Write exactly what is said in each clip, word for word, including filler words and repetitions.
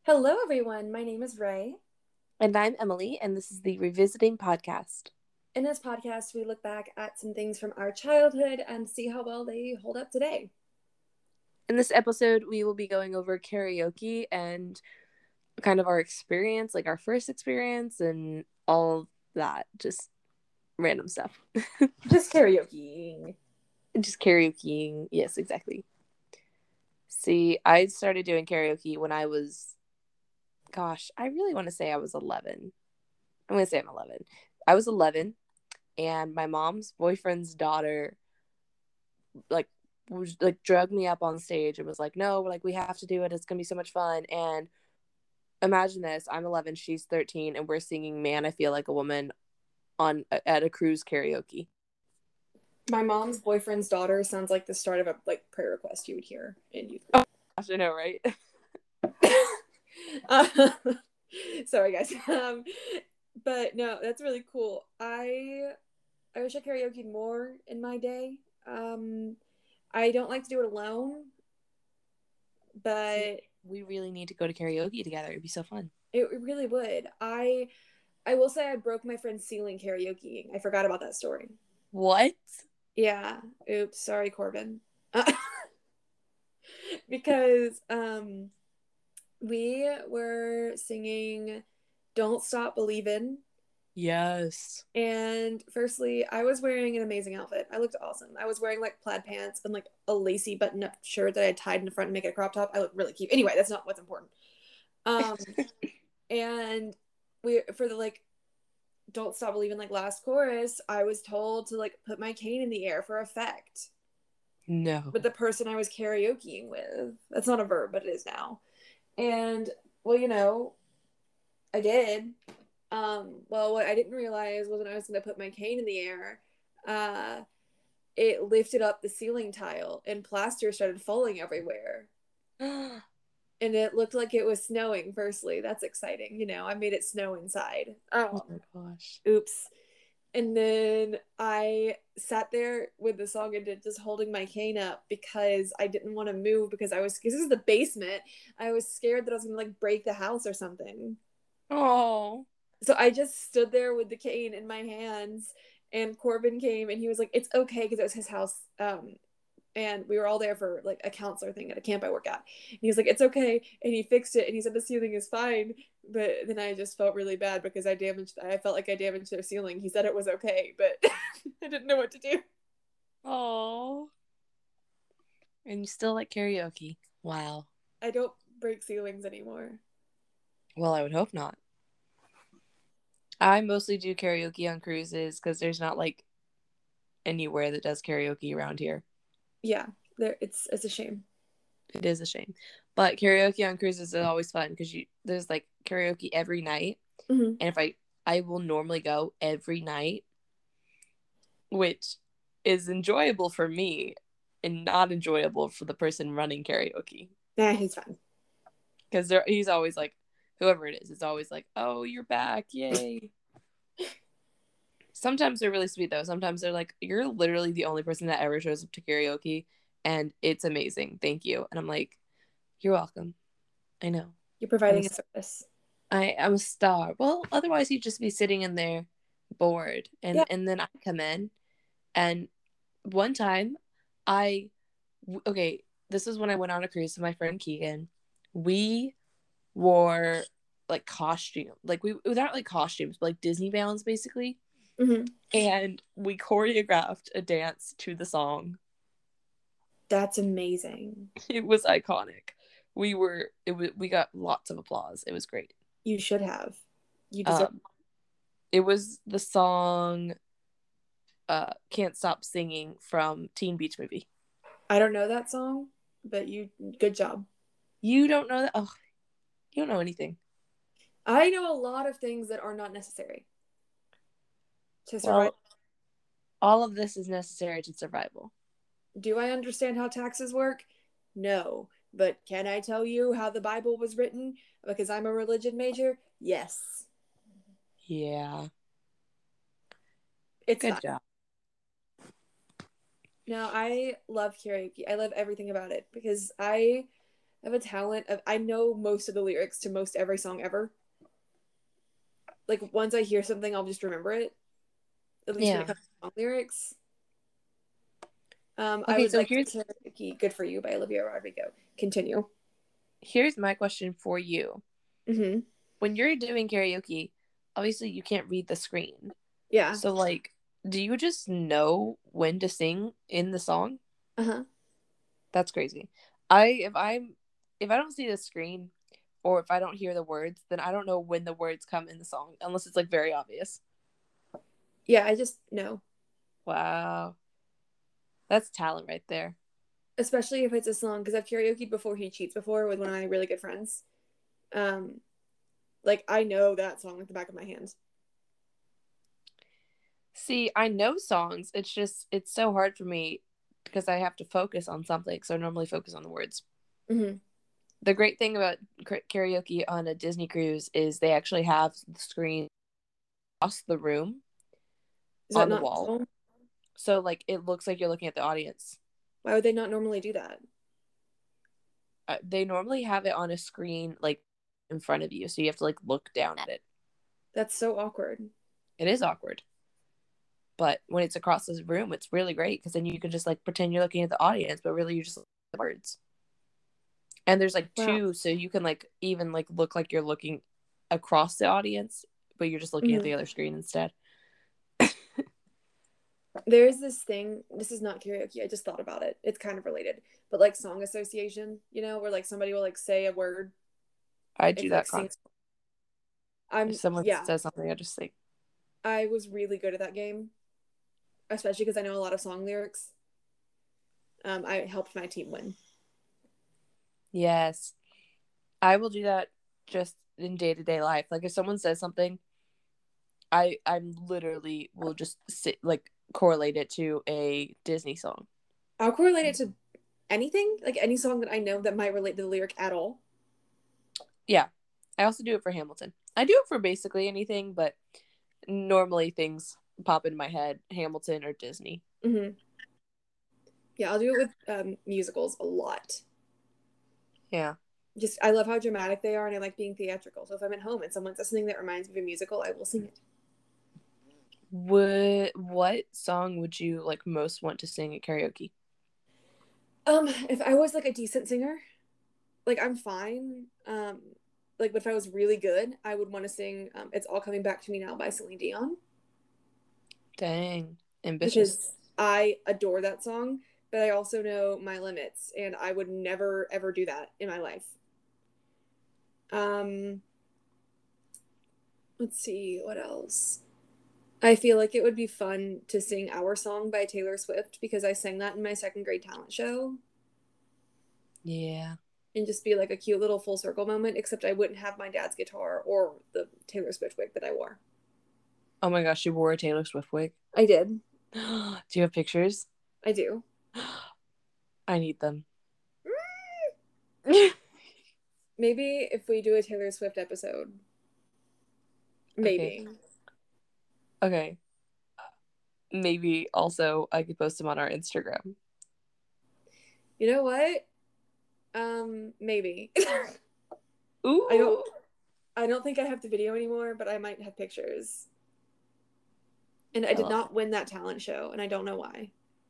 Hello, everyone. My name is Ray. And I'm Emily, and this is the Revisiting Podcast. In this podcast, we look back at some things from our childhood and see how well they hold up today. In this episode, we will be going over karaoke and kind of our experience, like our first experience and all that. Just random stuff. Just karaokeing. Just karaokeing. Yes, exactly. See, I started doing karaoke when I was, gosh, I really want to say I was eleven. I'm going to say I'm eleven. I was eleven, and my mom's boyfriend's daughter, like, was like drug me up on stage and was like, no, like we have to do it, it's gonna be so much fun. And imagine this, I'm eleven, she's thirteen, and we're singing Man I Feel Like a Woman on at a cruise karaoke. My mom's boyfriend's daughter sounds like the start of a like prayer request you would hear in youth Oh group. gosh, I know, right? uh, sorry guys. Um, but no, that's really cool. I I wish I karaoke more in my day. Um, I don't like to do it alone, but See, we really need to go to karaoke together. It'd be so fun. it really would. I I will say I broke my friend's ceiling karaokeing. I forgot about that story. What? Yeah. Oops. Sorry, Corbin. Uh, because um, we were singing "Don't Stop Believin'." Yes. And firstly, I was wearing an amazing outfit. I looked awesome. I was wearing like plaid pants and like a lacy button-up shirt that I tied in the front and make it a crop top. I look really cute. Anyway, that's not what's important. Um, and we for the like "Don't Stop Believing" like last chorus, I was told to like put my cane in the air for effect. No. But the person I was karaokeing with, that's not a verb, but it is now. And well, you know, I did. Um, well, what I didn't realize was when I was going to put my cane in the air, uh, it lifted up the ceiling tile and plaster started falling everywhere. And it looked like it was snowing. Firstly, that's exciting. You know, I made it snow inside. Oh Um, my gosh. oops. And then I sat there with the song and just holding my cane up because I didn't want to move because I was, because this is the basement. I was scared that I was going to like break the house or something. Oh. So I just stood there with the cane in my hands, and Corbin came and he was like, it's okay, because it was his house. Um, and we were all there for like a counselor thing at a camp I work at. And he was like, it's okay. And he fixed it and he said the ceiling is fine. But then I just felt really bad because I damaged, I felt like I damaged their ceiling. He said it was okay, but I didn't know what to do. Oh. And you still like karaoke. Wow. I don't break ceilings anymore. Well, I would hope not. I mostly do karaoke on cruises because there's not like anywhere that does karaoke around here. Yeah, there it's it's a shame. It is a shame. But karaoke on cruises is always fun because you there's like karaoke every night. Mm-hmm. And if I I will normally go every night, which is enjoyable for me and not enjoyable for the person running karaoke. Nah, he's fine. Because he's always like, whoever it is, is always like, oh, you're back. Yay. Sometimes they're really sweet, though. Sometimes they're like, you're literally the only person that ever shows up to karaoke, and it's amazing. Thank you. And I'm like, you're welcome. I know. You're providing a, a service. I, I'm a star. Well, otherwise you'd just be sitting in there bored. And, Yeah. and then I come in, and one time I, okay, this is when I went on a cruise with my friend Keegan. We wore like costume, like we without like costumes, but like Disney gowns basically. Mm-hmm. And we choreographed a dance to the song. That's amazing. It was iconic. We were it was, we got lots of applause. It was great. You should have. You deserve. Um, it was the song uh, "Can't Stop Singing" from Teen Beach Movie. I don't know that song, but you good job. You don't know that? Oh, you don't know anything. I know a lot of things that are not necessary to survive. Well, all of this is necessary to survival. Do I understand how taxes work? No. But can I tell you how the Bible was written? Because I'm a religion major? Yes. Yeah. It's Good fun. job. Now, I love karaoke. I love everything about it because I I have a talent of I know most of the lyrics to most every song ever. Like once I hear something, I'll just remember it. At least when Yeah. it comes to song lyrics. Um, I Okay, would so like here's to karaoke "Good for You" by Olivia Rodrigo. Continue. here's my question for you. Mm-hmm. When you're doing karaoke, obviously you can't read the screen. Yeah. So like, do you just know when to sing in the song? Uh-huh. That's crazy. I if I'm if I don't see the screen or if I don't hear the words, then I don't know when the words come in the song unless it's like very obvious. Yeah, I just know. Wow. That's talent right there. Especially if it's a song, because I've karaokeed before He Cheats before with one of my really good friends. Um, like I know that song like the back of my hand. See, I know songs. It's just it's so hard for me because I have to focus on something. So I normally focus on the words. Mm-hmm. The great thing about karaoke on a Disney cruise is they actually have the screen across the room Is that on the not wall. normal? So like it looks like you're looking at the audience. Why would they not normally do that? Uh, they normally have it on a screen like in front of you, so you have to like look down at it. That's so awkward. It is awkward. But when it's across the room, it's really great because then you can just like pretend you're looking at the audience, but really you're just looking at the words. And there's like Wow. two, so you can like even like look like you're looking across the audience, but you're just looking Mm-hmm. at the other screen instead. There's this thing, this is not karaoke, I just thought about it. It's kind of related. But like song association, you know, where like somebody will like say a word I if do like that sing. constantly. If I'm someone yeah, says something, I just think, I was really good at that game, especially because I know a lot of song lyrics. Um, I helped my team win. yes. I will do that just in day to day life. Like if someone says something, I I'm literally will just sit like correlate it to a Disney song. I'll correlate it to anything, like any song that I know that might relate to the lyric at all. Yeah. I also do it for Hamilton. I do it for basically anything, but normally things pop in my head, Hamilton or Disney. Mm-hmm. Yeah, I'll do it with um, musicals a lot. Yeah. Just I love how dramatic they are, and I like being theatrical. So if I'm at home and someone says something that reminds me of a musical, I will sing it. Would what song would you like most want to sing at karaoke? Um, if I was like a decent singer, like I'm fine. Um, like but if I was really good, I would want to sing um, "It's All Coming Back to Me Now" by Celine Dion Dang, ambitious. because I adore that song, but I also know my limits, and I would never ever do that in my life. Um, let's see what else. I feel like it would be fun to sing "Our Song" by Taylor Swift because I sang that in my second grade talent show. Yeah. And just be like a cute little full circle moment, except I wouldn't have my dad's guitar or the Taylor Swift wig that I wore. Oh my gosh, you wore a Taylor Swift wig. I did. Do you have pictures? I do. I need them. Maybe if we do a Taylor Swift episode. Maybe. Okay. Okay. Maybe also I could post them on our Instagram. You know what? Um, maybe. Ooh. I don't I don't think I have the video anymore, but I might have pictures. And I, I did not that. win that talent show, and I don't know why.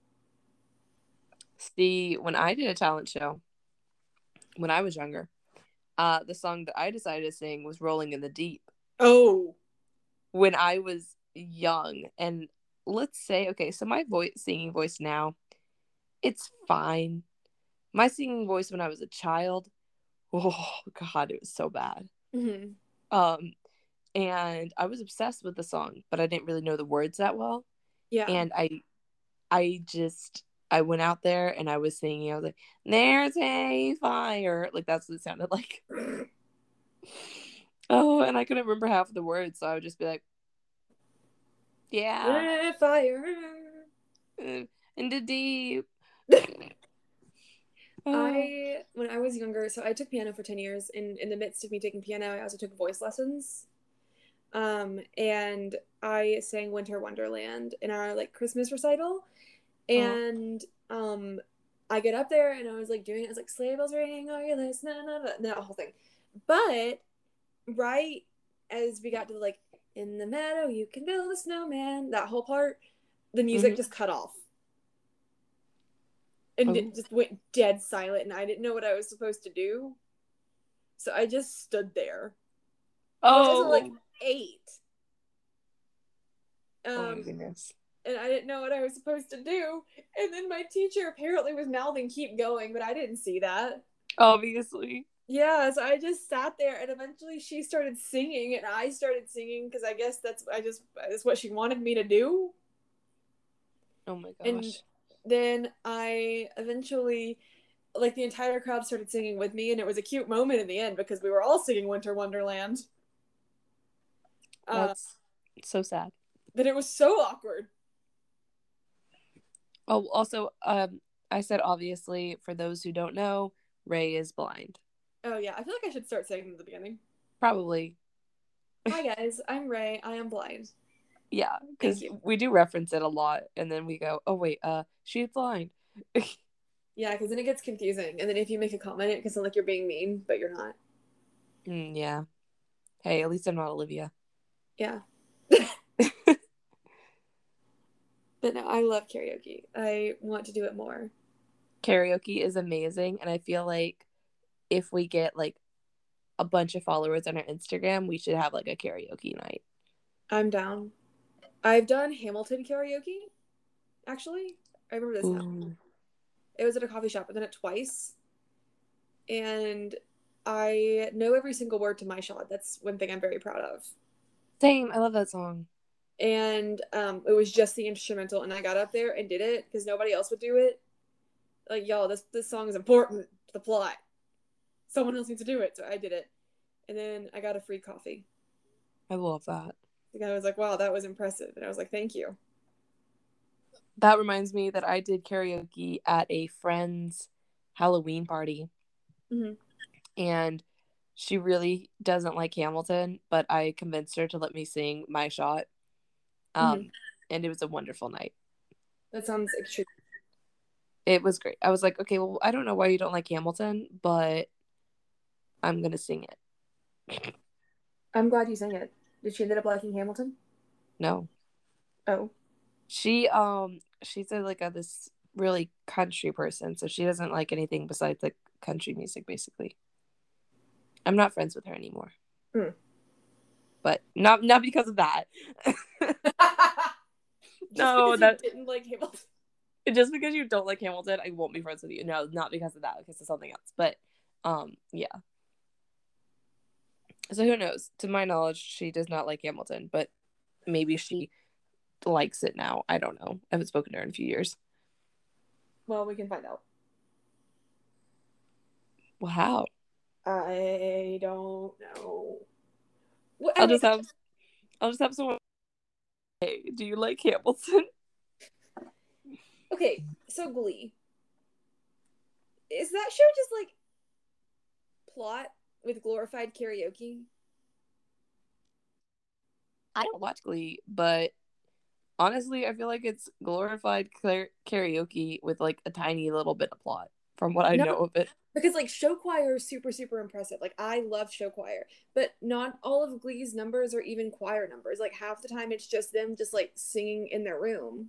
See, when I did a talent show, when I was younger, uh, the song that I decided to sing was "Rolling in the Deep." Oh. When I was young, and let's say, okay, so my voice, singing voice now, it's fine. My singing voice when I was a child, oh God, it was so bad. Mm-hmm. Um, and I was obsessed with the song, but I didn't really know the words that well. Yeah. And I, I just, I went out there and I was singing. I was like, "There's a fire," like that's what it sounded like. Oh, and I couldn't remember half of the words, so I would just be like, "Yeah, fire in the deep." I when I was younger, so I took piano for ten years. In in the midst of me taking piano, I also took voice lessons. Um, and I sang Winter Wonderland in our like Christmas recital. And um I get up there and I was like doing it. I was like, sleigh bells ring, are you listening? That whole thing. But right as we got to like, in the meadow, you can build a snowman, that whole part, the music mm-hmm. just cut off. And oh. it just went dead silent, and I didn't know what I was supposed to do. So I just stood there. Oh. I was like eight. Um, oh my goodness. And I didn't know what I was supposed to do. And then my teacher apparently was mouthing, keep going, but I didn't see that. Obviously. Yeah, so I just sat there, and eventually she started singing, and I started singing, because I guess that's I just that's what she wanted me to do. Oh my gosh. And then I eventually, like, the entire crowd started singing with me, and it was a cute moment in the end, because we were all singing Winter Wonderland. That's uh, so sad. But it was so awkward. Oh, also, um, I said obviously, for those who don't know, Ray is blind. Oh, yeah. I feel like I should start saying them at the beginning. Probably. Hi, guys. I'm Ray. I am blind. Yeah, because we do reference it a lot, and then we go, oh, wait, uh, she's blind. Yeah, because then it gets confusing. And then if you make a comment, it can sound like you're being mean, but you're not. Mm, yeah. Hey, at least I'm not Olivia. Yeah. But no, I love karaoke. I want to do it more. Karaoke is amazing, and I feel like if we get like a bunch of followers on our Instagram, we should have like a karaoke night. I'm down. I've done Hamilton karaoke, actually. I remember this Ooh. now. It was at a coffee shop. I've done it twice. And I know every single word to My Shot. That's one thing I'm very proud of. Same. I love that song. And um, it was just the instrumental, and I got up there and did it because nobody else would do it. Like, y'all, this this song is important to the plot. Someone else needs to do it, so I did it. And then I got a free coffee. I love that. The guy was like, wow, that was impressive. And I was like, thank you. That reminds me that I did karaoke at a friend's Halloween party. Mm-hmm. And she really doesn't like Hamilton, but I convinced her to let me sing My Shot. Um, mm-hmm. And it was a wonderful night. That sounds extreme. It was great. I was like, okay, well, I don't know why you don't like Hamilton, but I'm going to sing it. I'm glad you sang it. Did she end up liking Hamilton? No. Oh. She, um, she's a, like a, this really country person, so she doesn't like anything besides like country music, basically. I'm not friends with her anymore. Mm. But not not because of that. No, that didn't like Hamilton. Just because you don't like Hamilton, I won't be friends with you. No, not because of that, because of something else. But um, yeah. So who knows? To my knowledge, she does not like Hamilton, but maybe she likes it now. I don't know. I haven't spoken to her in a few years. Well, we can find out. Well, how? I don't know. What, I'll just have, I'll just have someone. Hey, do you like Hamilton? Okay, so Glee. Is that show just like plot with glorified karaoke? I don't watch Glee, but honestly, I feel like it's glorified car- karaoke with like a tiny little bit of plot from what I no, know of it. Because like show choir is super, super impressive. Like I love show choir, but not all of Glee's numbers are even choir numbers. Like half the time it's just them just like singing in their room.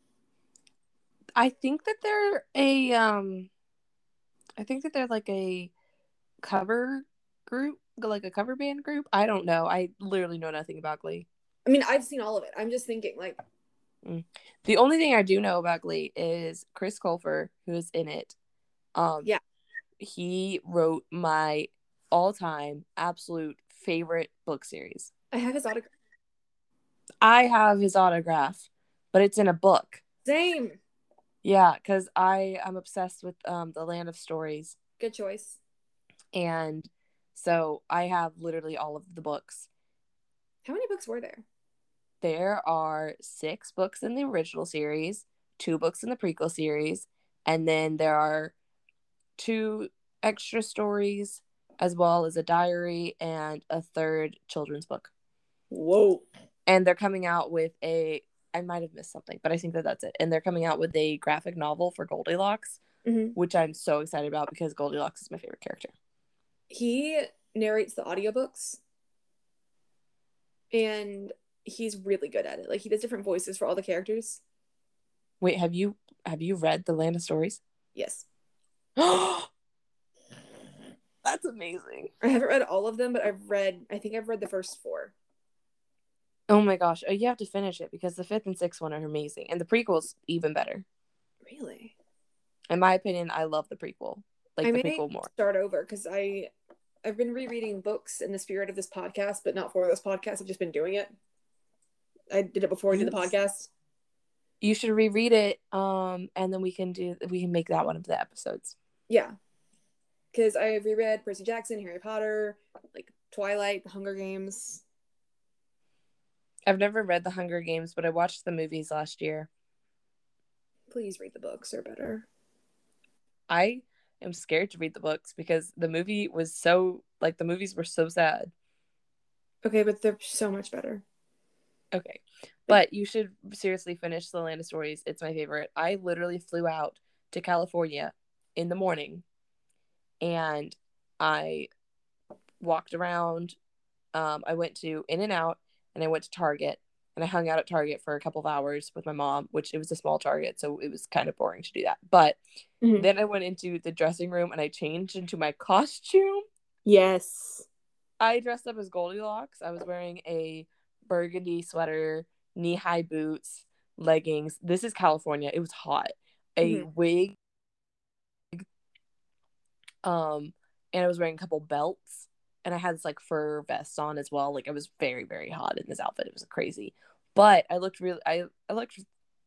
I think that they're a, um, I think that they're like a cover group, like a cover band group. I don't know. I literally know nothing about Glee. I mean, I've seen all of it. I'm just thinking like. Mm. The only thing I do know about Glee is Chris Colfer, who is in it. Um, yeah. He wrote my all-time absolute favorite book series. I have his autograph. I have his autograph, but it's in a book. Same. Yeah, because I am obsessed with um, The Land of Stories. Good choice. And so I have literally all of the books. How many books were there? There are six books in the original series, two books in the prequel series, and then there are two extra stories, as well as a diary and a third children's book. Whoa. And they're coming out with a, I might have missed something, but I think that that's it. And they're coming out with a graphic novel for Goldilocks. Mhm. which I'm so excited about because Goldilocks is my favorite character. He narrates the audiobooks, and he's really good at it. Like, he does different voices for all the characters. Wait, have you have you read The Land of Stories? Yes. That's amazing. I haven't read all of them, but I've read, I think I've read the first four. Oh my gosh. Oh, you have to finish it because the fifth and sixth one are amazing. And the prequel's even better. Really? In my opinion, I love the prequel. Like I the may prequel more. start over because I I've been rereading books in the spirit of this podcast, but not for this podcast. I've just been doing it. I did it before I did the Yes. podcast. You should reread it, um, and then we can do we can make that one of the episodes. Yeah, because I reread Percy Jackson, Harry Potter, like Twilight, The Hunger Games. I've never read The Hunger Games, but I watched the movies last year. Please read the books; they're better. I am scared to read the books because the movie was so like the movies were so sad. Okay, but they're so much better. Okay. But you should seriously finish The Land of Stories. It's my favorite. I literally flew out to California in the morning and I walked around. Um, I went to In-N-Out and I went to Target and I hung out at Target for a couple of hours with my mom, which it was a small Target, so it was kind of boring to do that. But mm-hmm. Then I went into the dressing room and I changed into my costume. Yes. I dressed up as Goldilocks. I was wearing a burgundy sweater, knee-high boots, leggings. This is California. It was hot. A mm-hmm. wig. Um, and I was wearing a couple belts. And I had this like fur vest on as well. Like, I was very, very hot in this outfit. It was crazy. But I looked really I, I looked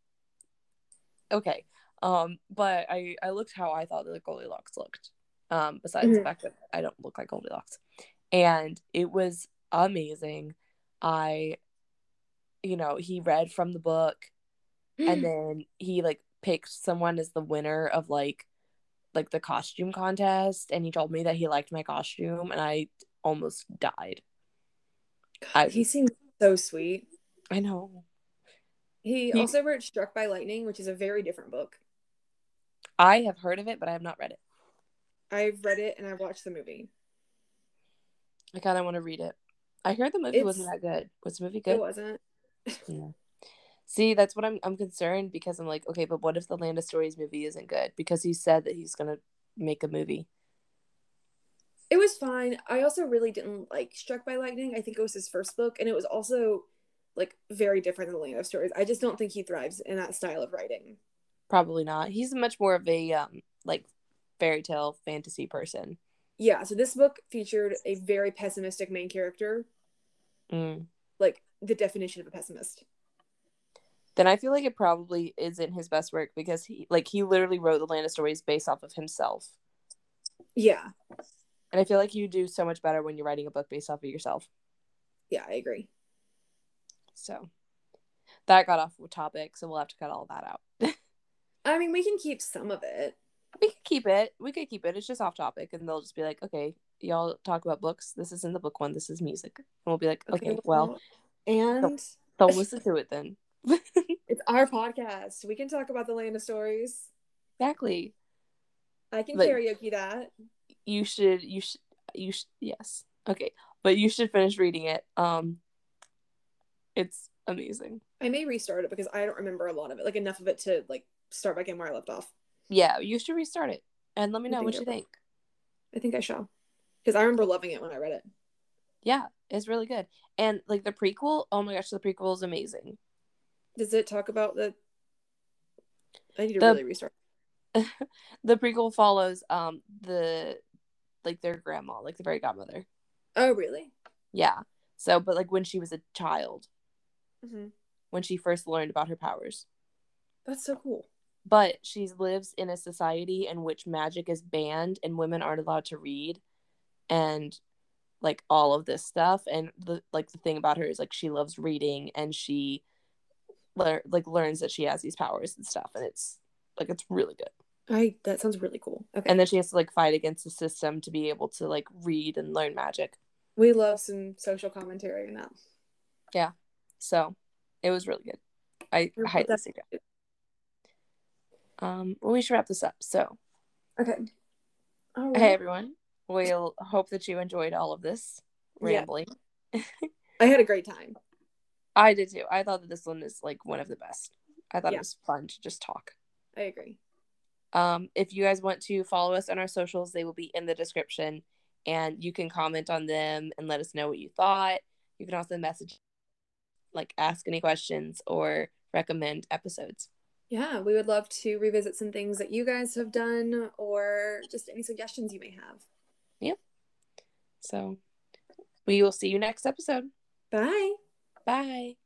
okay. Um, but I, I looked how I thought that Goldilocks looked. Um, besides mm-hmm. the fact that I don't look like Goldilocks. And it was amazing. I, you know, he read from the book and then he like picked someone as the winner of like like the costume contest, and he told me that he liked my costume and I almost died. God, I, he seems so sweet. I know. He, he also wrote Struck by Lightning, which is a very different book. I have heard of it, but I have not read it. I've read it and I've watched the movie. I kind of want to read it. I heard the movie it's, wasn't that good. Was the movie good? It wasn't. Yeah. See, that's what I'm I'm concerned because I'm like, okay, but what if the Land of Stories movie isn't good? Because he said that he's gonna make a movie. It was fine. I also really didn't like Struck by Lightning. I think it was his first book, and it was also like very different than the Land of Stories. I just don't think he thrives in that style of writing. Probably not. He's much more of a um like fairy tale fantasy person. Yeah, so this book featured a very pessimistic main character. Mm. Like the definition of a pessimist. Then I feel like it probably isn't his best work because he like he literally wrote the Land of Stories based off of himself. Yeah. And I feel like you do so much better when you're writing a book based off of yourself. Yeah, I agree. So that got off topic, so we'll have to cut all that out. I mean, we can keep some of it. We could keep it. We could keep it. It's just off topic, and they'll just be like, "Okay, y'all talk about books. This isn't the book one. This is music." And we'll be like, "Okay, okay well, and don't, don't listen to it then." It's our podcast. We can talk about the Land of Stories. Exactly. I can like, karaoke that. You should. You should. You should. Yes. Okay, but you should finish reading it. Um, it's amazing. I may restart it because I don't remember a lot of it, like enough of it to like start back in where I left off. Yeah, you should restart it and let me know what you think. I think I shall, because I remember loving it when I read it. Yeah, it's really good. And like the prequel, oh my gosh, the prequel is amazing. Does it talk about the? I need to the, really restart. The prequel follows um the like their grandma, like the fairy godmother. Oh, really? Yeah. So, but like when she was a child, mm-hmm. when she first learned about her powers. That's so cool. But she lives in a society in which magic is banned and women aren't allowed to read and like all of this stuff. And the like the thing about her is like she loves reading and she le- like learns that she has these powers and stuff. And it's like it's really good. I that sounds really cool. Okay. And then she has to like fight against the system to be able to like read and learn magic. We love some social commentary in that. Yeah. So it was really good. I highly suggest it. Um, well, we should wrap this up. So Okay. All right. Hey, everyone. We'll hope that you enjoyed all of this rambling. Yeah. I had a great time. I did too. I thought that this one is like one of the best. I thought Yeah. it was fun to just talk. I agree. Um, if you guys want to follow us on our socials, they will be in the description, and you can comment on them and let us know what you thought. You can also message, like, ask any questions or recommend episodes. Yeah, we would love to revisit some things that you guys have done or just any suggestions you may have. Yep. So we will see you next episode. Bye. Bye.